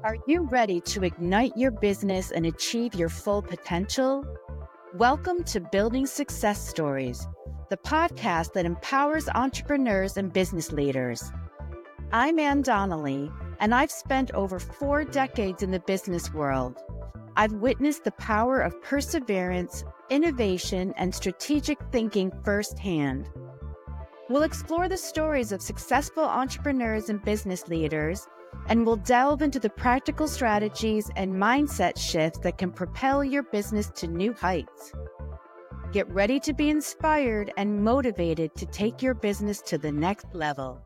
Are you ready to ignite your business and achieve your full potential? Welcome to Building Success Stories, the podcast that empowers entrepreneurs and business leaders. I'm Ann Donnelly, and I've spent over 4 decades in the business world. I've witnessed the power of perseverance, innovation, and strategic thinking firsthand. We'll explore the stories of successful entrepreneurs and business leaders, and we'll delve into the practical strategies and mindset shifts that can propel your business to new heights. Get ready to be inspired and motivated to take your business to the next level.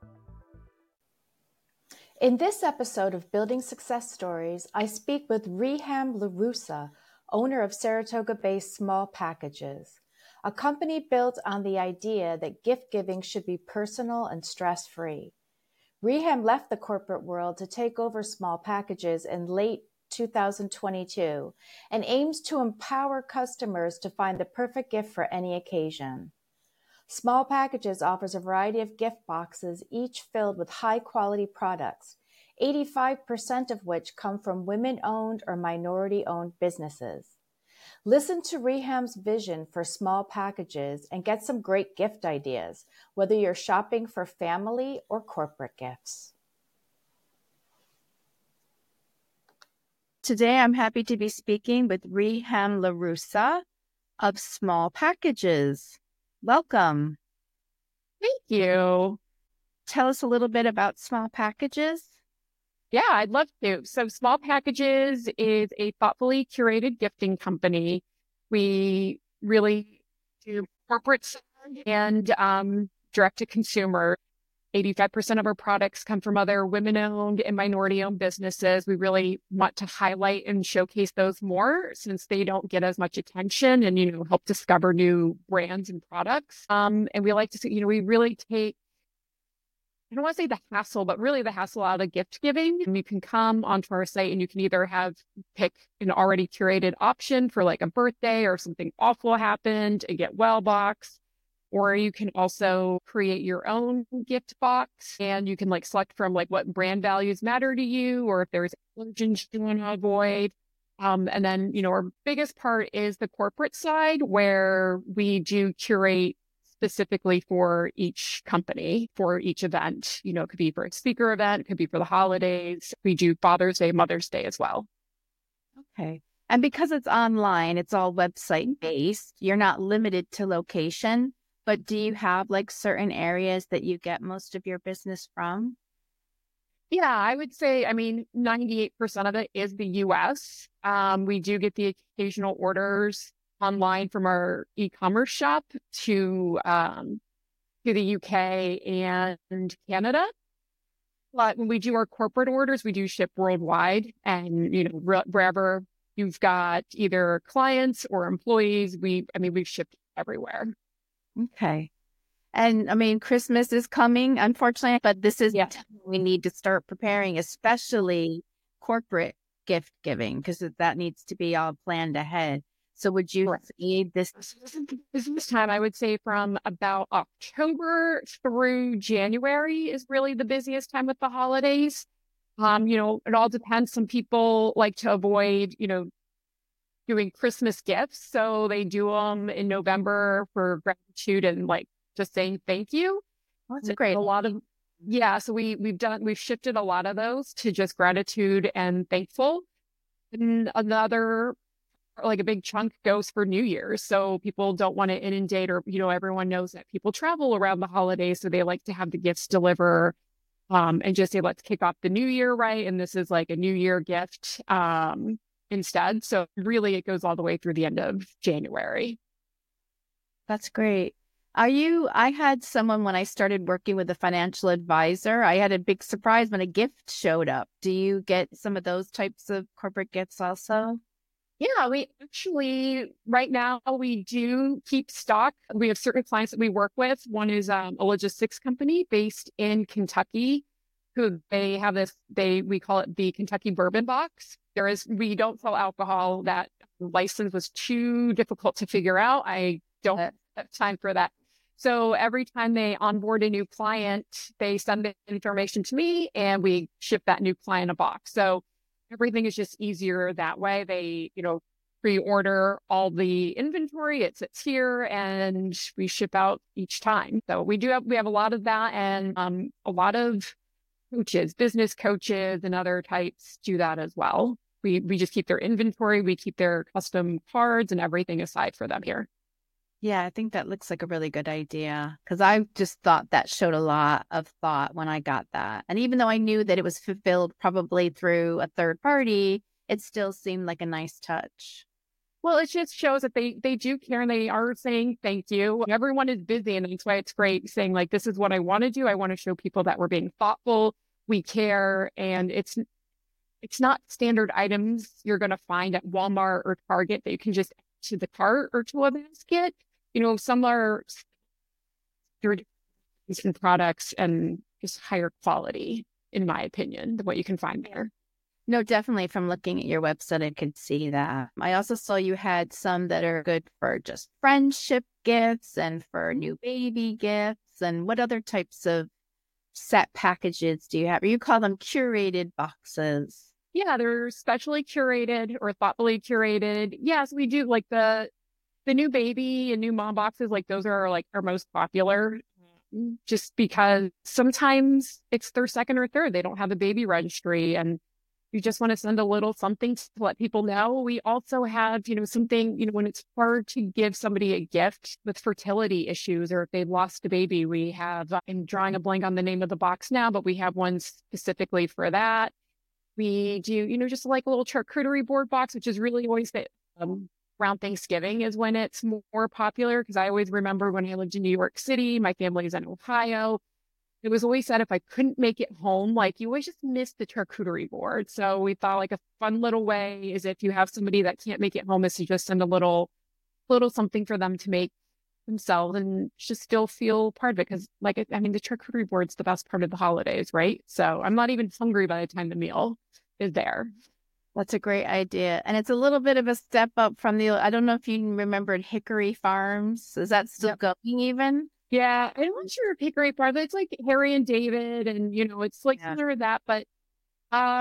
In this episode of Building Success Stories, I speak with Reham LaRussa, owner of Saratoga-based Small Packages, a company built on the idea that gift giving should be personal and stress-free. Reham left the corporate world to take over Small Packages in late 2022 and aims to empower customers to find the perfect gift for any occasion. Small Packages offers a variety of gift boxes, each filled with high-quality products, 85% of which come from women-owned or minority-owned businesses. Listen to Reham's vision for Small Packages and get some great gift ideas, whether you're shopping for family or corporate gifts. Today, I'm happy to be speaking with Reham LaRussa of Small Packages. Welcome. Thank you. Tell us a little bit about Small Packages. Yeah, I'd love to. So Small Packages is a thoughtfully curated gifting company. We really do corporate and direct to consumer. 85% of our products come from other women-owned and minority-owned businesses. We really want to highlight and showcase those more since they don't get as much attention and, help discover new brands and products. And we like to see, we really take, I don't want to say the hassle, but really the hassle out of gift giving. And you can come onto our site and you can either pick an already curated option for like a birthday or something awful happened, a get well box, or you can also create your own gift box and you can select from what brand values matter to you, or if there's allergens you want to avoid. And then, our biggest part is the corporate side where we do curate specifically for each company, for each event. It could be for a speaker event, it could be for the holidays. We do Father's Day, Mother's Day as well. Okay. And because it's online, it's all website based. You're not limited to location, but do you have certain areas that you get most of your business from? Yeah, I would say, 98% of it is the US. We do get the occasional orders online from our e-commerce shop to the UK and Canada. But when we do our corporate orders, we do ship worldwide. And, wherever you've got either clients or employees, we've shipped everywhere. Okay. And Christmas is coming, unfortunately, but this is we need to start preparing, especially corporate gift giving, because that needs to be all planned ahead. So would you say this time, I would say from about October through January is really the busiest time with the holidays. It all depends. Some people like to avoid, doing Christmas gifts. So they do them in November for gratitude and just saying thank you. Oh, that's great. A lot of, so we've shifted a lot of those to just gratitude and thankful. And another, a big chunk goes for New Year's. So people don't want to inundate or, everyone knows that people travel around the holidays. So they like to have the gifts deliver and just say, let's kick off the new year, right? And this is a New Year gift instead. So really it goes all the way through the end of January. That's great. I had someone when I started working with a financial advisor, I had a big surprise when a gift showed up. Do you get some of those types of corporate gifts also? Yeah, we actually, right now, we do keep stock. We have certain clients that we work with. One is a logistics company based in Kentucky, who they have we call it the Kentucky Bourbon Box. We don't sell alcohol. That license was too difficult to figure out. I don't have time for that. So every time they onboard a new client, they send the information to me and we ship that new client a box. So everything is just easier that way. They, pre-order all the inventory, it sits here, and we ship out each time. So we have a lot of that, and a lot of coaches, business coaches and other types do that as well. We just keep their inventory, we keep their custom cards and everything aside for them here. Yeah, I think that looks like a really good idea, because I just thought that showed a lot of thought when I got that. And even though I knew that it was fulfilled probably through a third party, it still seemed like a nice touch. Well, it just shows that they do care, and they are saying thank you. Everyone is busy, and that's why it's great saying, like, this is what I want to do. I want to show people that we're being thoughtful, we care, and it's not standard items you're going to find at Walmart or Target that you can just add to the cart or to a basket. Some are different products and just higher quality, in my opinion, than what you can find there. No, definitely. From looking at your website, I could see that. I also saw you had some that are good for just friendship gifts and for new baby gifts. And what other types of set packages do you have? Or you call them curated boxes? Yeah, they're specially curated or thoughtfully curated. Yes, we do, like the new baby and new mom boxes. Like those are like our most popular, just because sometimes it's their second or third. They don't have a baby registry, and you just want to send a little something to let people know. We also have, something, when it's hard to give somebody a gift with fertility issues, or if they've lost a baby, we have, I'm drawing a blank on the name of the box now, but we have one specifically for that. We do, just like a little charcuterie board box, which is really always the, around Thanksgiving is when it's more popular. Because I always remember when I lived in New York City, my family's in Ohio. It was always said if I couldn't make it home, like you always just miss the charcuterie board. So we thought like a fun little way is if you have somebody that can't make it home, is to just send a little something for them to make themselves and just still feel part of it. Because the charcuterie board's the best part of the holidays, right? So I'm not even hungry by the time the meal is there. That's a great idea. And it's a little bit of a step up from I don't know if you remembered Hickory Farms. Is that still going even? Yeah, I'm not sure if Hickory Farms, it's like Harry and David, and it's like similar to that, but I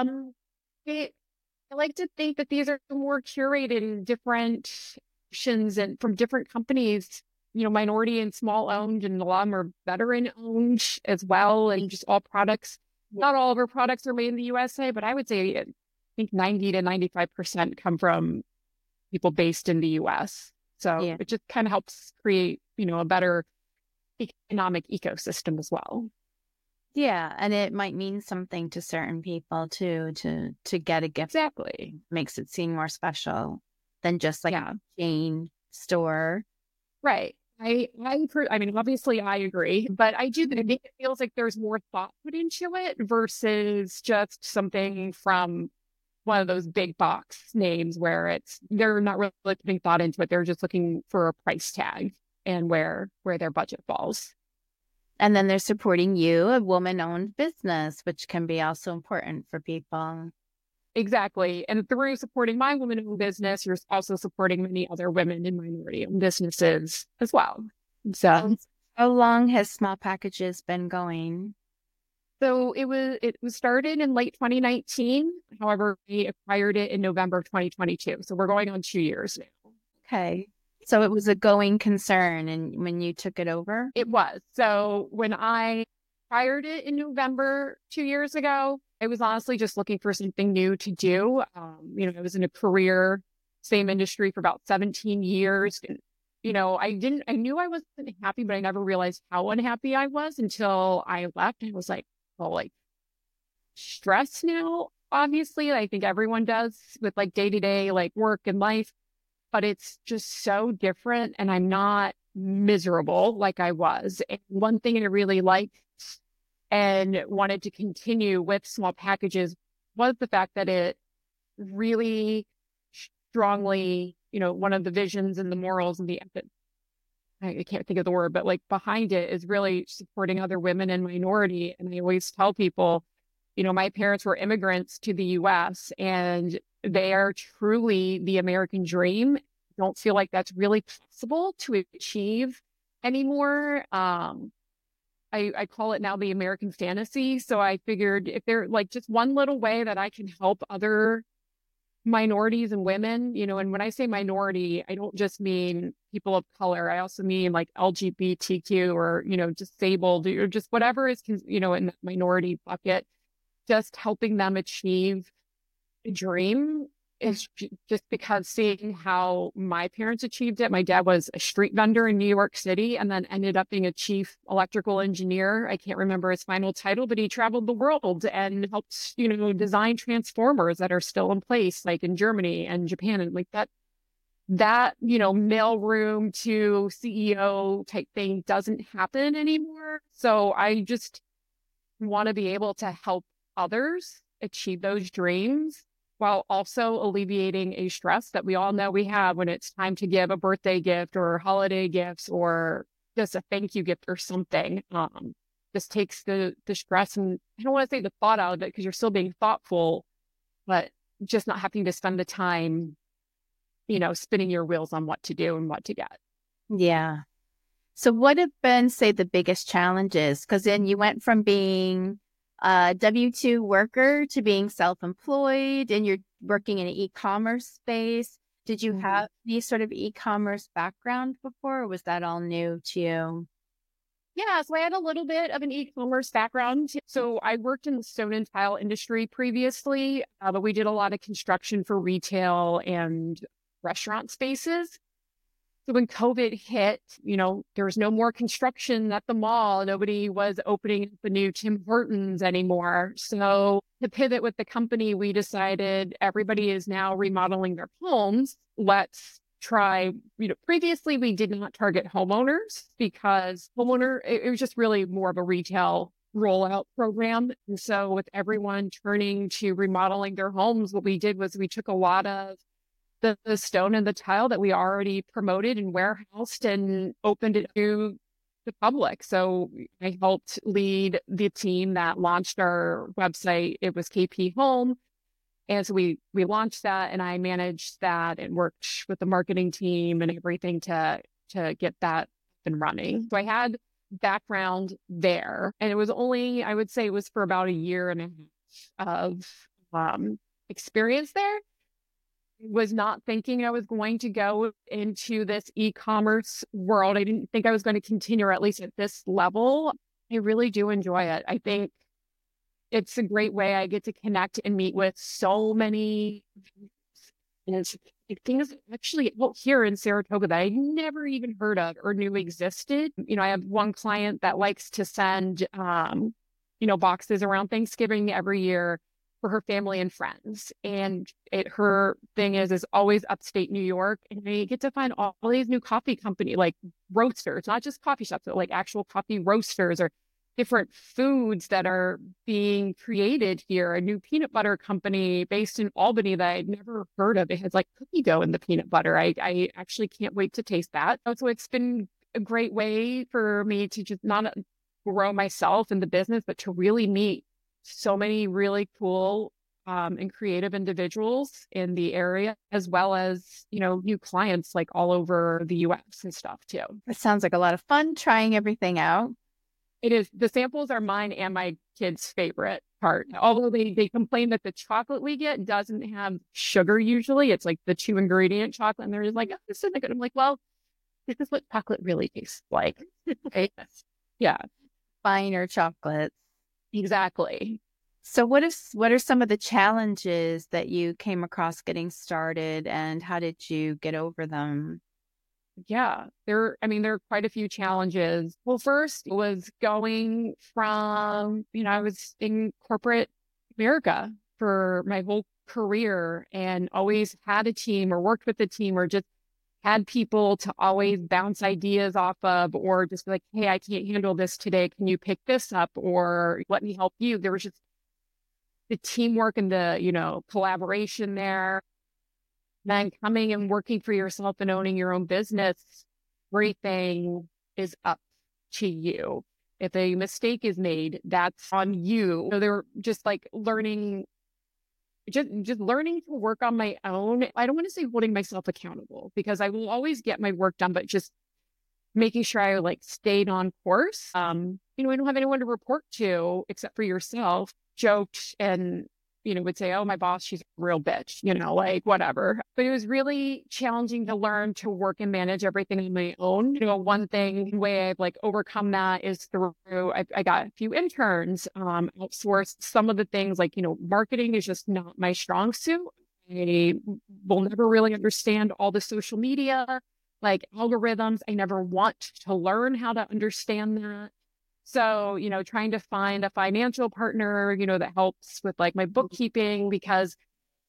like to think that these are more curated in different options and from different companies, minority and small owned, and a lot of them are veteran owned as well, and just all products. Not all of our products are made in the USA, but I would say I think 90 to 95% come from people based in the US. So It just kind of helps create, a better economic ecosystem as well. Yeah, and it might mean something to certain people too, to get a gift. Exactly. Makes it seem more special than just like a chain store. Right. I mean, obviously I agree, but I think it feels like there's more thought put into it versus just something from one of those big box names where they're not really putting thought into it. They're just looking for a price tag and where their budget falls. And then they're supporting you, a woman-owned business, which can be also important for people. Exactly. And through supporting my woman-owned business, you're also supporting many other women in minority-owned businesses as well. So, how long has Small Packages been going? So it was started in late 2019. However, we acquired it in November 2022. So we're going on 2 years now. Okay. So it was a going concern, and when you took it over? It was. So when I acquired it in November 2 years ago, I was honestly just looking for something new to do. I was in a career, same industry for about 17 years. And, I knew I wasn't happy, but I never realized how unhappy I was until I left. And I was like, well, like stress now, obviously, I think everyone does with like day-to-day, like work and life, but it's just so different, and I'm not miserable like I was. And one thing I really liked and wanted to continue with Small Packages was the fact that it really strongly, one of the visions and the morals and I can't think of the word, but like behind it is really supporting other women and minority. And I always tell people, my parents were immigrants to the US, and they are truly the American dream. Don't feel like that's really possible to achieve anymore. I I call it now the American fantasy. So I figured if there like just one little way that I can help other minorities and women, and when I say minority, I don't just mean people of color. I also mean like LGBTQ or, disabled or just whatever is, in the minority bucket, just helping them achieve a dream is just because seeing how my parents achieved it. My dad was a street vendor in New York City and then ended up being a chief electrical engineer. I can't remember his final title, but he traveled the world and helped, design transformers that are still in place, like in Germany and Japan. And like that, mailroom to CEO type thing doesn't happen anymore. So I just want to be able to help others achieve those dreams while also alleviating a stress that we all know we have when it's time to give a birthday gift or holiday gifts or just a thank you gift or something. This takes the stress, and I don't want to say the thought out of it because you're still being thoughtful, but just not having to spend the time, spinning your wheels on what to do and what to get. Yeah. So what have been, say, the biggest challenges? Because then you went from being a W-2 worker to being self-employed, and you're working in an e-commerce space. Did you have any sort of e-commerce background before, or was that all new to you? Yeah, so I had a little bit of an e-commerce background. So I worked in the stone and tile industry previously, but we did a lot of construction for retail and restaurant spaces. So when COVID hit, there was no more construction at the mall. Nobody was opening the new Tim Hortons anymore. So to pivot with the company, we decided everybody is now remodeling their homes. Let's try, previously we did not target homeowners because it was just really more of a retail rollout program. And so with everyone turning to remodeling their homes, what we did was we took a lot of the stone and the tile that we already promoted and warehoused and opened it to the public. So I helped lead the team that launched our website. It was KP Home. And so we launched that, and I managed that and worked with the marketing team and everything to get that up and running. So I had background there, and it was only, I would say it was for about a year and a half of experience there. Was not thinking I was going to go into this e-commerce world. I didn't think I was going to continue, or at least at this level. I really do enjoy it. I think it's a great way I get to connect and meet with so many things actually out here in Saratoga that I never even heard of or knew existed. I have one client that likes to send, boxes around Thanksgiving every year for her family and friends. And her thing is always upstate New York. And they get to find all these new coffee company, like roasters, not just coffee shops, but like actual coffee roasters or different foods that are being created here. A new peanut butter company based in Albany that I'd never heard of. It has like cookie dough in the peanut butter. I actually can't wait to taste that. So it's been a great way for me to just not grow myself in the business, but to really meet so many really cool and creative individuals in the area, as well as, new clients like all over the US and stuff too. It sounds like a lot of fun trying everything out. It is. The samples are mine and my kids' favorite part. Although they complain that the chocolate we get doesn't have sugar usually. It's like the 2-ingredient chocolate. And they're just like, oh, this isn't good. I'm like, well, this is what chocolate really tastes like. Okay. Yeah. Finer chocolates. Exactly. So what are some of the challenges that you came across getting started, and how did you get over them? Yeah, there are quite a few challenges. Well, first was going from, I was in corporate America for my whole career and always had a team or worked with a team or just had people to always bounce ideas off of, or just like, hey, I can't handle this today. Can you pick this up or let me help you? There was just the teamwork and the, collaboration there. Then coming and working for yourself and owning your own business, everything is up to you. If a mistake is made, that's on you. So they're just like learning, just learning to work on my own. I don't want to say holding myself accountable because I will always get my work done, but just making sure I like stayed on course. I don't have anyone to report to except for yourself, joked and, would say, oh, my boss, she's a real bitch, like whatever. But it was really challenging to learn to work and manage everything on my own. One way I've like overcome that is through, I got a few interns, outsourced some of the things like, marketing is just not my strong suit. I will never really understand all the social media, like algorithms. I never want to learn how to understand that. So, trying to find a financial partner, that helps with like my bookkeeping, because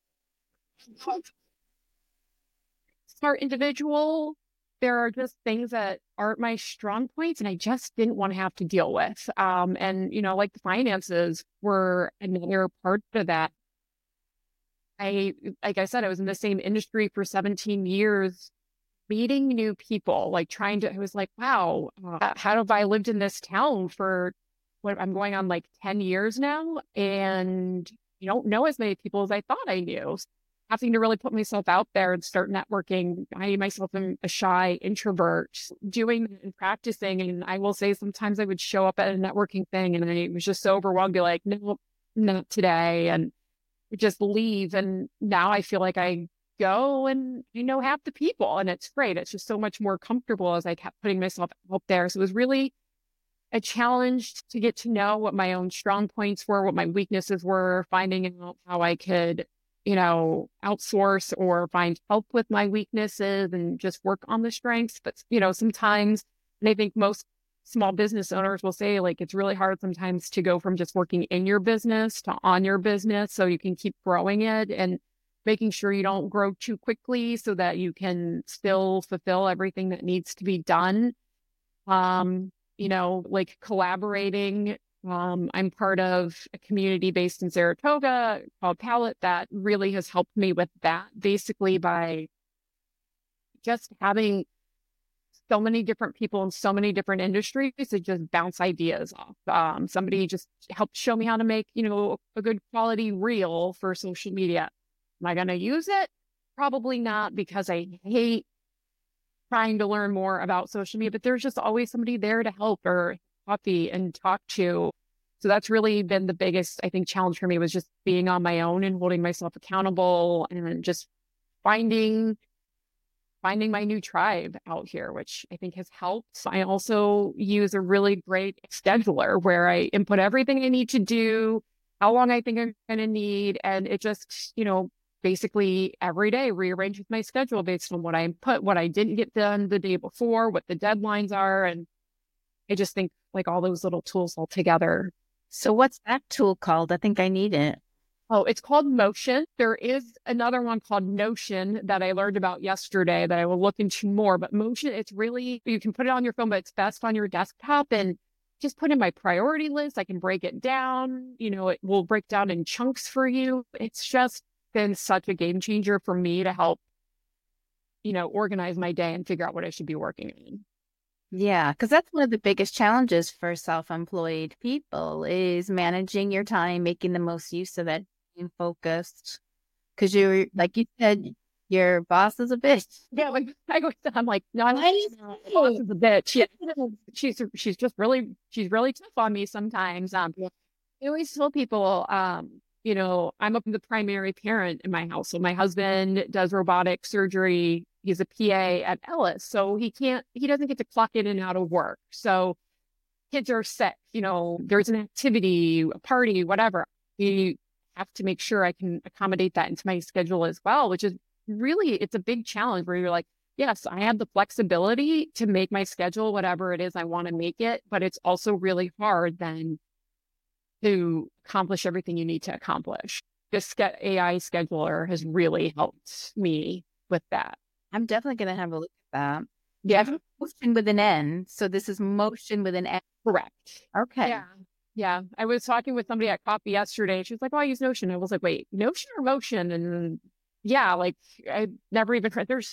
smart individual, there are just things that aren't my strong points and I just didn't want to have to deal with. And, like the finances were another part of that. Like I said, I was in the same industry for 17 years, meeting new people, like I was like, wow, how have I lived in this town for what I'm going on like 10 years now? And you don't know as many people as I thought I knew. Having to really put myself out there and start networking. I myself am a shy introvert, doing and practicing. And I will say sometimes I would show up at a networking thing and I was just so overwhelmed, be like, no, not today. And just leave. And now I feel like I go and I know half the people and it's great. It's just so much more comfortable as I kept putting myself out there. So it was really a challenge to get to know what my own strong points were, what my weaknesses were, finding out how I could, outsource or find help with my weaknesses and just work on the strengths. But, sometimes, and I think most small business owners will say, like, it's really hard sometimes to go from just working in your business to on your business so you can keep growing it and making sure you don't grow too quickly so that you can still fulfill everything that needs to be done. Like collaborating. I'm part of a community based in Saratoga called Palette that really has helped me with that, basically by just having so many different people in so many different industries to just bounce ideas off. Somebody just helped show me how to make, a good quality reel for social media. Am I going to use it? Probably not, because I hate trying to learn more about social media, but there's just always somebody there to help or coffee and talk to. So that's really been the biggest, I think, challenge for me, was just being on my own and holding myself accountable and just finding my new tribe out here, which I think has helped. I also use a really great scheduler where I input everything I need to do, how long I think I'm going to need. And it just, basically every day rearranges my schedule based on what I input, what I didn't get done the day before, what the deadlines are. And I just think like all those little tools all together. So what's that tool called? I think I need it. Oh, it's called Motion. There is another one called Notion that I learned about yesterday that I will look into more. But Motion, it's really, you can put it on your phone, but it's best on your desktop, and just put in my priority list. I can break it down. It will break down in chunks for you. It's just been such a game changer for me to help, organize my day and figure out what I should be working on. Yeah, because that's one of the biggest challenges for self-employed people is managing your time, making the most use of it, being focused. Because you're, like you said, your boss is a bitch. Yeah, like I'm like, no, my boss is a bitch. Yeah. She's really tough on me sometimes. I always tell people, I'm the primary parent in my house. So my husband does robotic surgery. He's a PA at Ellis. So he doesn't get to clock in and out of work. So kids are sick, there's an activity, a party, whatever. We have to make sure I can accommodate that into my schedule as well, which is really, it's a big challenge where you're like, yes, I have the flexibility to make my schedule whatever it is I want to make it, but it's also really hard then to accomplish everything you need to accomplish. This AI scheduler has really helped me with that. I'm definitely going to have a look at that. Yeah. Motion with an N. So this is Motion with an N. Correct. Okay. Yeah. Yeah. I was talking with somebody at coffee yesterday. She was like, oh, I use Notion. I was like, wait, Notion or Motion? And yeah, like I never even tried. They're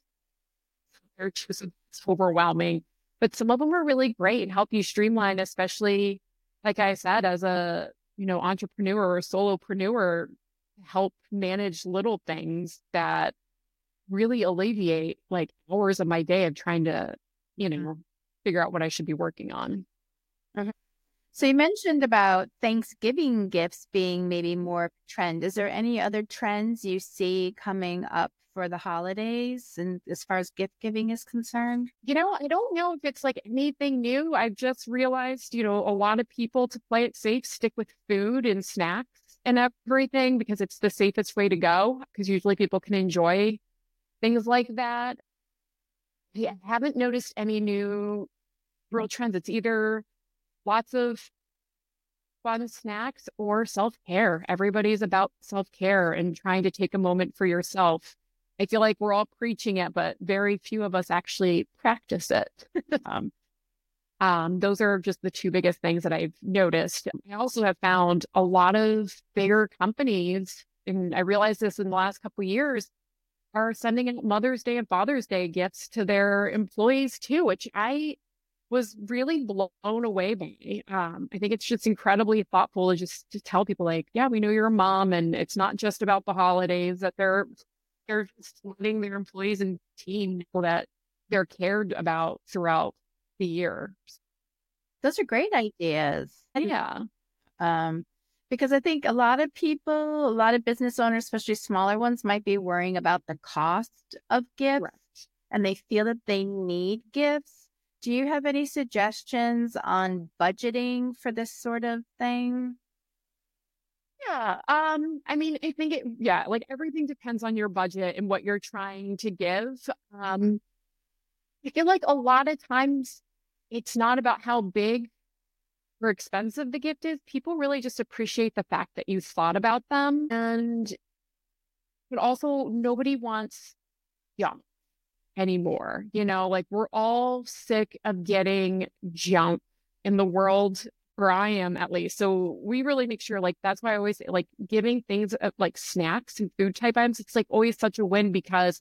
just overwhelming. But some of them are really great and help you streamline, especially, like I said, as a, entrepreneur or solopreneur, help manage little things that really alleviate like hours of my day of trying to, figure out what I should be working on. So you mentioned about Thanksgiving gifts being maybe more trend. Is there any other trends you see coming up for the holidays and as far as gift giving is concerned? I don't know if it's like anything new. I've just realized, a lot of people, to play it safe, stick with food and snacks and everything because it's the safest way to go, because usually people can enjoy things like that. I haven't noticed any new real trends. It's either lots of fun snacks or self-care. Everybody's about self-care and trying to take a moment for yourself. I feel like we're all preaching it, but very few of us actually practice it. Those are just the two biggest things that I've noticed. I also have found a lot of bigger companies, and I realized this in the last couple of years, are sending out Mother's Day and Father's Day gifts to their employees too, which I was really blown away by. I think it's just incredibly thoughtful to tell people like, yeah, we know you're a mom, and it's not just about the holidays, that they're just letting their employees and team know that they're cared about throughout the year. Those are great ideas. Yeah. Because I think a lot of people, a lot of business owners, especially smaller ones, might be worrying about the cost of gifts, Right. and they feel that they need gifts. Do you have any suggestions on budgeting for this sort of thing? Yeah. I think like everything depends on your budget and what you're trying to give. I feel like a lot of times it's not about how big or expensive the gift is. People really just appreciate the fact that you thought about them. But also nobody wants junk anymore. Like we're all sick of getting junk in the world, where I am at least. So we really make sure, like, that's why I always say, like, giving things like snacks and food type items, it's like always such a win, because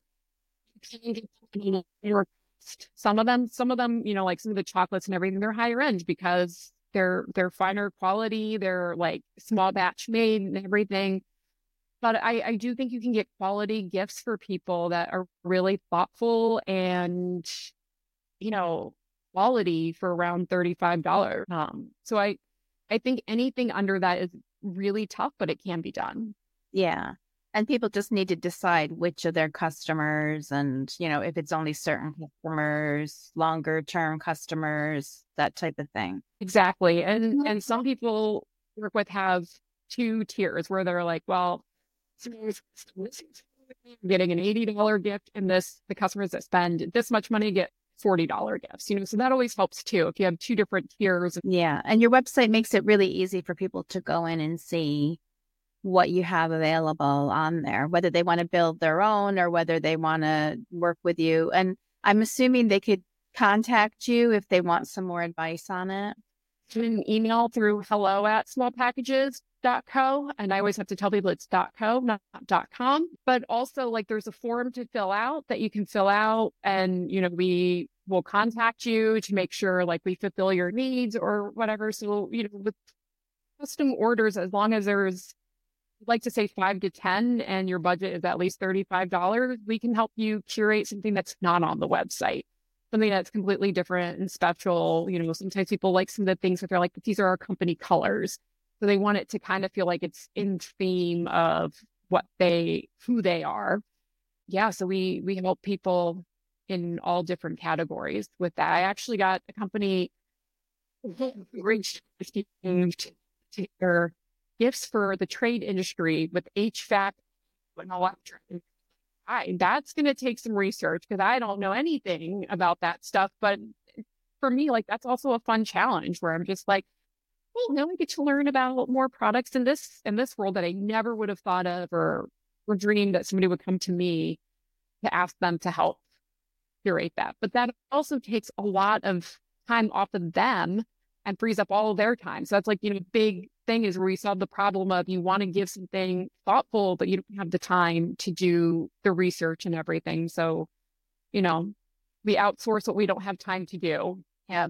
some of them, like some of the chocolates and everything, they're higher end because they're finer quality, they're like small batch made and everything. But I do think you can get quality gifts for people that are really thoughtful and, quality for around $35. So I think anything under that is really tough, but it can be done. Yeah. And people just need to decide which of their customers and, if it's only certain customers, longer term customers, that type of thing. Exactly. And some people work with have two tiers where they're like, well, getting an $80 gift, and the customers that spend this much money get $40 gifts, so that always helps too if you have two different tiers. Yeah. And your website makes it really easy for people to go in and see what you have available on there, whether they want to build their own or whether they want to work with you. And I'm assuming they could contact you if they want some more advice on it. An email through hello@smallpackages.co. And I always have to tell people it's .co, not .com. But also, like, there's a form to fill out that you can fill out, and, we will contact you to make sure, like, we fulfill your needs or whatever. So, with custom orders, as long as there's, I'd like to say 5 to 10, and your budget is at least $35, we can help you curate something that's not on the website. Something that's completely different and special. Sometimes people like some of the things that they're like, but these are our company colors. So they want it to kind of feel like it's in theme of who they are. Yeah. So we help people in all different categories with that. I actually got a company reached to their gifts for the trade industry with HVAC and electric. That's going to take some research because I don't know anything about that stuff. But for me, like, that's also a fun challenge where I'm just like, well, now I get to learn about more products in this world that I never would have thought of or dreamed that somebody would come to me to ask them to help curate that. But that also takes a lot of time off of them and frees up all of their time. So that's like, big thing is where we solve the problem of you want to give something thoughtful, but you don't have the time to do the research and everything. So, we outsource what we don't have time to do. Yeah.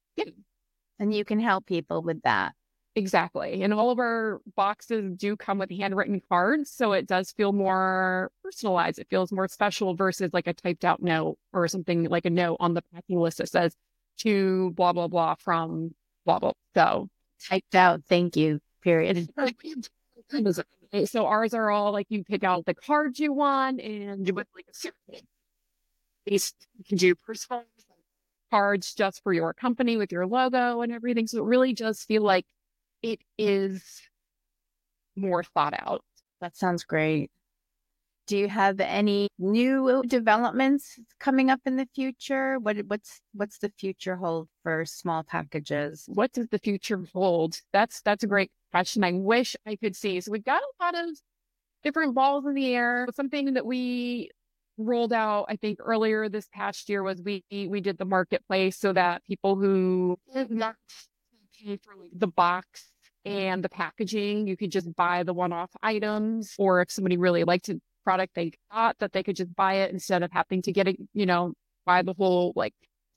And you can help people with that. Exactly. And all of our boxes do come with handwritten cards. So it does feel more personalized. It feels more special versus like a typed out note or something like a note on the packing list that says to blah, blah, blah from blah, blah. So typed out thank you, period. So ours are all like you pick out the cards you want and you with like a certain piece, you can do personal cards just for your company with your logo and everything. So it really does feel like it is more thought out. That sounds great. Do you have any new developments coming up in the future? What's the future hold for small packages? What does the future hold? That's a great question. I wish I could see. So we've got a lot of different balls in the air. Something that we rolled out, I think, earlier this past year was we did the marketplace so that people who did not pay for like the box and the packaging, you could just buy the one-off items, or if somebody really liked a product they thought that they could just buy it instead of having to get it, buy the whole like,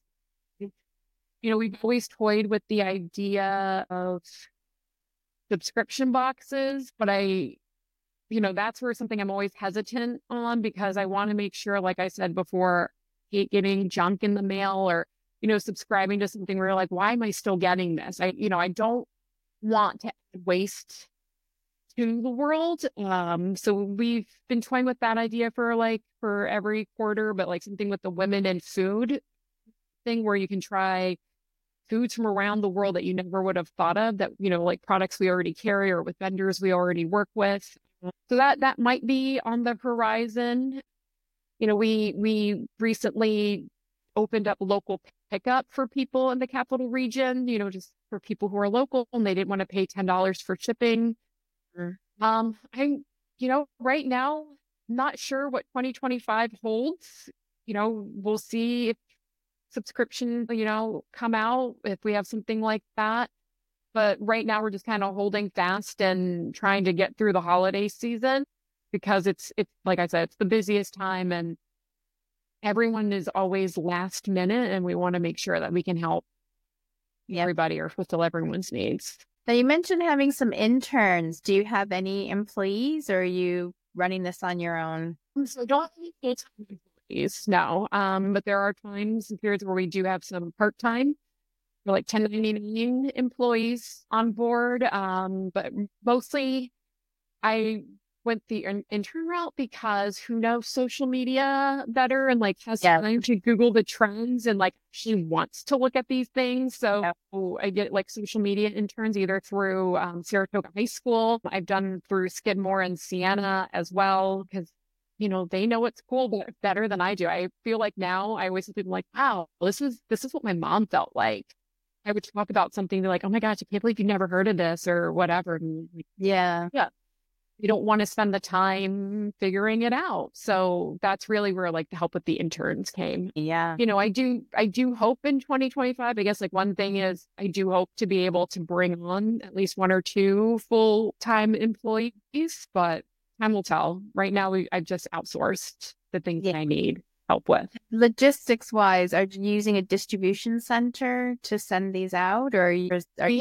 we've always toyed with the idea of subscription boxes, but that's where something I'm always hesitant on because I want to make sure, like I said before, hate getting junk in the mail or, subscribing to something where you're like, why am I still getting this? I don't want to add waste to the world. So we've been toying with that idea for every quarter, but like something with the women and food thing where you can try foods from around the world that you never would have thought of that, like products we already carry or with vendors we already work with. So that might be on the horizon. We recently opened up local pickup for people in the capital region, just for people who are local and they didn't want to pay $10 for shipping. I'm, right now, not sure what 2025 holds. We'll see if subscriptions, come out, if we have something like that. But right now we're just kind of holding fast and trying to get through the holiday season because it's like I said, it's the busiest time and everyone is always last minute and we want to make sure that we can help everybody or fulfill everyone's needs. Now you mentioned having some interns. Do you have any employees or are you running this on your own? So I don't have any full-time employees, no. But there are times and periods where we do have some part-time or like 1099 employees on board. But mostly I went the intern route because who knows social media better and like has time to Google the trends and like she wants to look at these things. So I get like social media interns either through Saratoga High School. I've done through Skidmore and Siena as well because they know it's cool better than I do. I feel like now I always think like, wow, this is what my mom felt like. I would talk about something, they're like, oh my gosh, I can't believe you've never heard of this or whatever. Like, yeah. You don't want to spend the time figuring it out. So that's really where like the help with the interns came. Yeah. I do hope in 2025, I guess like one thing is I do hope to be able to bring on at least 1 or 2 full-time employees, but time will tell. Right now, I've just outsourced the things that I need help with. Logistics wise, are you using a distribution center to send these out, or we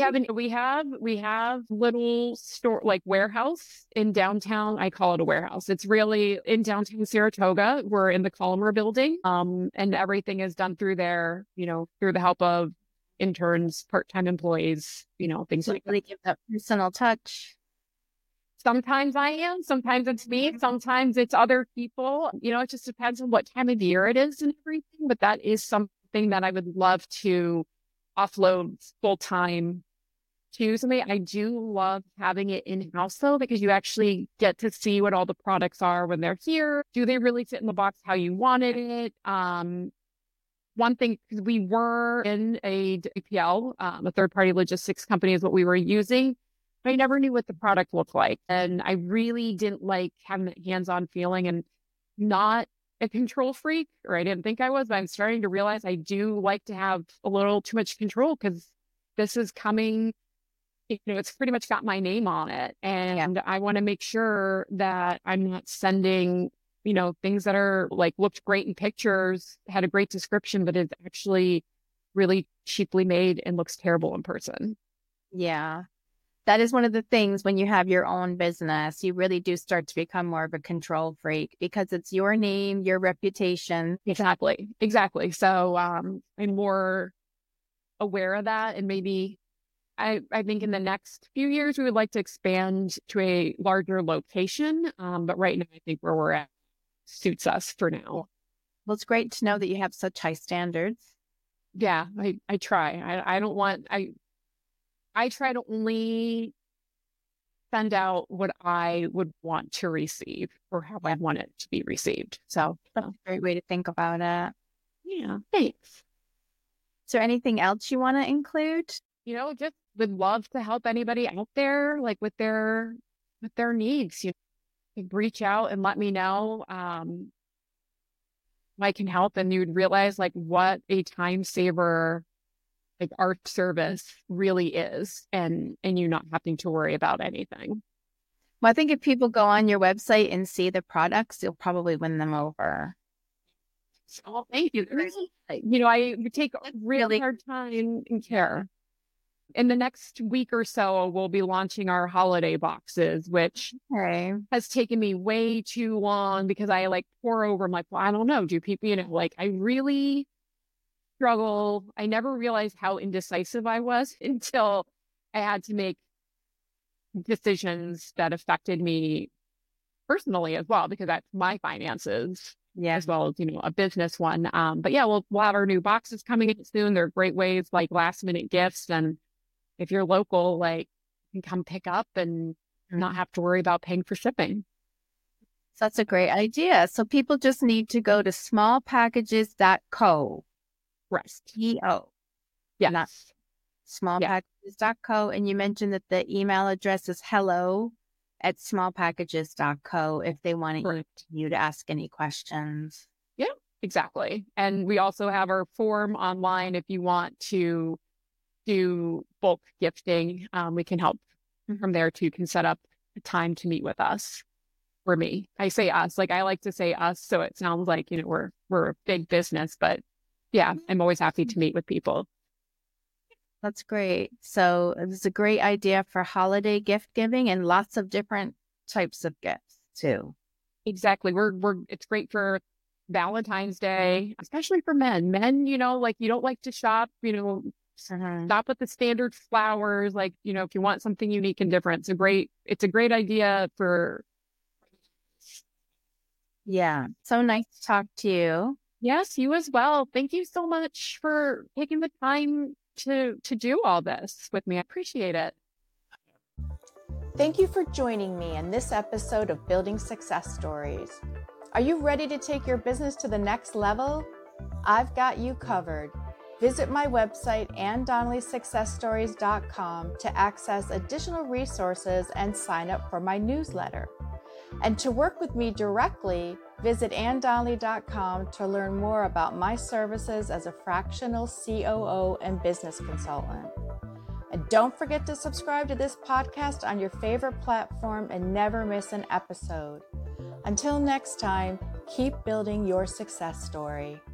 have little store like warehouse in downtown. I call it a warehouse. It's really in downtown Saratoga. We're in the Collimer building, and everything is done through there. Through the help of interns, part-time employees. Things like that. Really give that personal touch. Sometimes I am, sometimes it's me, sometimes it's other people. It just depends on what time of year it is and everything. But that is something that I would love to offload full time to somebody. I do love having it in-house though, because you actually get to see what all the products are when they're here. Do they really fit in the box how you wanted it? One thing, because we were in a DPL, a third-party logistics company is what we were using. I never knew what the product looked like. And I really didn't like having that hands-on feeling and not a control freak, or I didn't think I was, but I'm starting to realize I do like to have a little too much control because this is coming, it's pretty much got my name on it. And I want to make sure that I'm not sending, things that are like looked great in pictures, had a great description, but is actually really cheaply made and looks terrible in person. Yeah. That is one of the things when you have your own business, you really do start to become more of a control freak because it's your name, your reputation. Exactly. So I'm more aware of that. And maybe I think in the next few years, we would like to expand to a larger location. But right now, I think where we're at suits us for now. Well, it's great to know that you have such high standards. Yeah, I try. I try to only send out what I would want to receive or how I want it to be received. So that's a great way to think about it. Yeah, thanks. Is there anything else you want to include? Just would love to help anybody out there, like with their needs. Reach out and let me know. I can help, and you'd realize like what a time saver like our service really is, and you not having to worry about anything. Well, I think if people go on your website and see the products, you'll probably win them over. Oh, thank you. I take a really hard time and care. In the next week or so, we'll be launching our holiday boxes, which has taken me way too long because I like pour over. I'm like, well, I don't know. Do people, I really struggle. I never realized how indecisive I was until I had to make decisions that affected me personally as well, because that's my finances as well as, a business one. But yeah, we'll have our new boxes coming in soon. They're great ways, like last minute gifts. And if you're local, like you can come pick up and not have to worry about paying for shipping. So that's a great idea. So people just need to go to smallpackages.co. Right. T-O. Yes. Not smallpackages.co. And you mentioned that the email address is hello@smallpackages.co if they want you to ask any questions. Yeah, exactly. And we also have our form online if you want to do bulk gifting. We can help from there too. You can set up a time to meet with us or me. I say us, like I like to say us, so it sounds like we're a big business, but yeah, I'm always happy to meet with people. That's great. So it's a great idea for holiday gift giving and lots of different types of gifts too. Exactly. It's great for Valentine's Day, especially for men. Men, like you don't like to shop, stop with the standard flowers. Like, if you want something unique and different, it's a great idea for. Yeah. So nice to talk to you. Yes, you as well. Thank you so much for taking the time to do all this with me. I appreciate it. Thank you for joining me in this episode of Building Success Stories. Are you ready to take your business to the next level? I've got you covered. Visit my website, AnnDonnellySuccessStories.com, to access additional resources and sign up for my newsletter. And to work with me directly, visit AnnDonnelly.com to learn more about my services as a fractional COO and business consultant. And don't forget to subscribe to this podcast on your favorite platform and never miss an episode. Until next time, keep building your success story.